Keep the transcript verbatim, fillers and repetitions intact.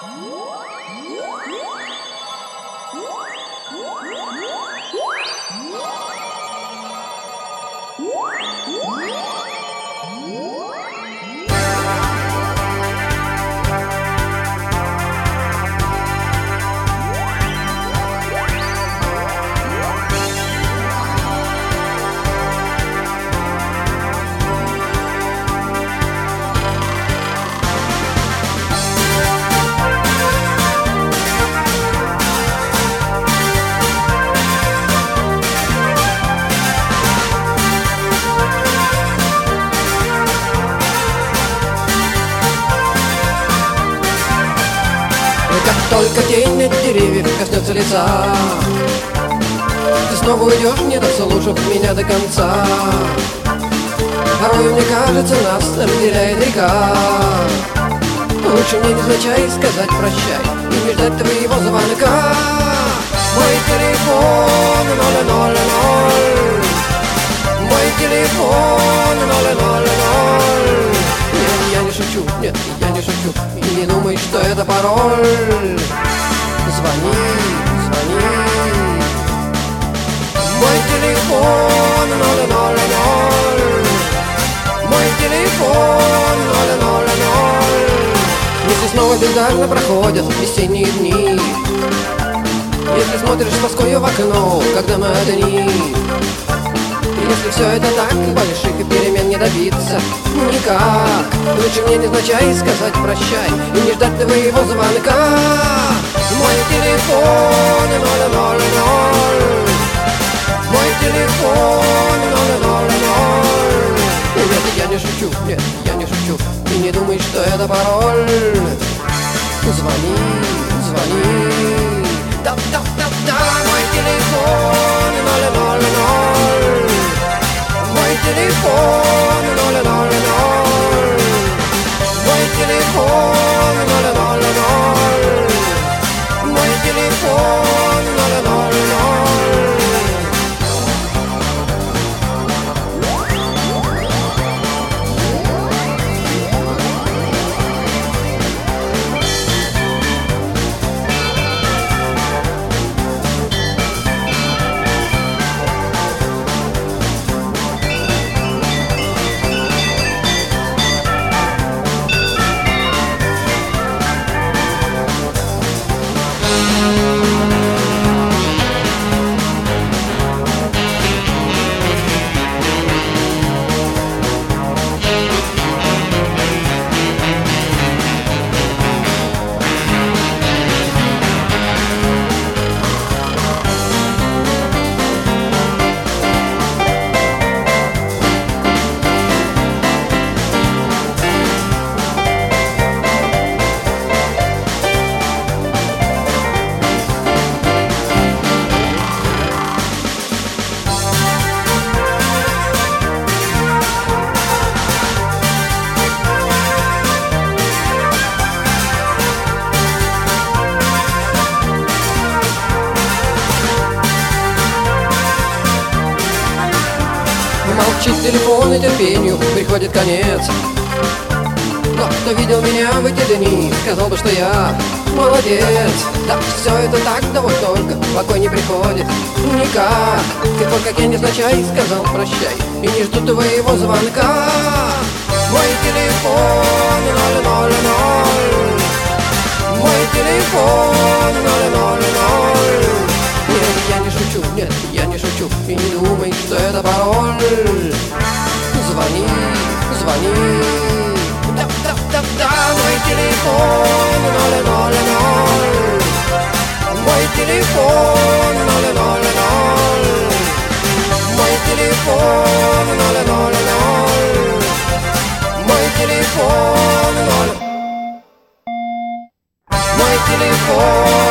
Только тень от деревьев коснется лица, ты снова уйдешь, не дослушав меня до конца. Порой мне кажется, нас разделяет река. Лучше мне невзначай сказать прощай и не ждать твоего звонка. Мой телефон ноль ноль ноль, мой телефон ноль ноль ноль. Нет, я не шучу, нет, я не шучу, и не думай, что это пароль. Звони, звони. Мой телефон ноль ноль ноль, мой телефон ноль ноль ноль. Если снова бездарно проходят весенние дни, если смотришь с тоскою в окно, когда мы одни, если все это так, больших перемен не добиться никак. Лучше мне невзначай сказать прощай и не ждать твоего звонка. Мой телефон ноль ноль ноль, мой телефон ноль ноль ноль. Нет, я не шучу, нет, я не шучу, и не думай, что это пароль. Звони, звони. Да-да-да-да, мой телефон ноль ноль ноль, мой телефон ноль ноль ноль, мой телефон ноль ноль ноль, мой телефон ноль ноль ноль. Молчит телефон, и терпению приходит конец. Но кто видел меня в эти дни, сказал бы, что я молодец. Да, все это так, да вот только покой не приходит никак. Ты только я невзначай сказал прощай и не жду твоего звонка. Мой телефон ноль ноль ноль, мой телефон ноль ноль ноль. Нет, я не шучу, нет, я не шучу, и не думай, что это пароль. Звони, звони. Да-да-да-да, мой телефон ноль ноль ноль, мой телефон ноль ноль ноль, мой телефон ноль ноль ноль, мой телефон ноль, мой телефон.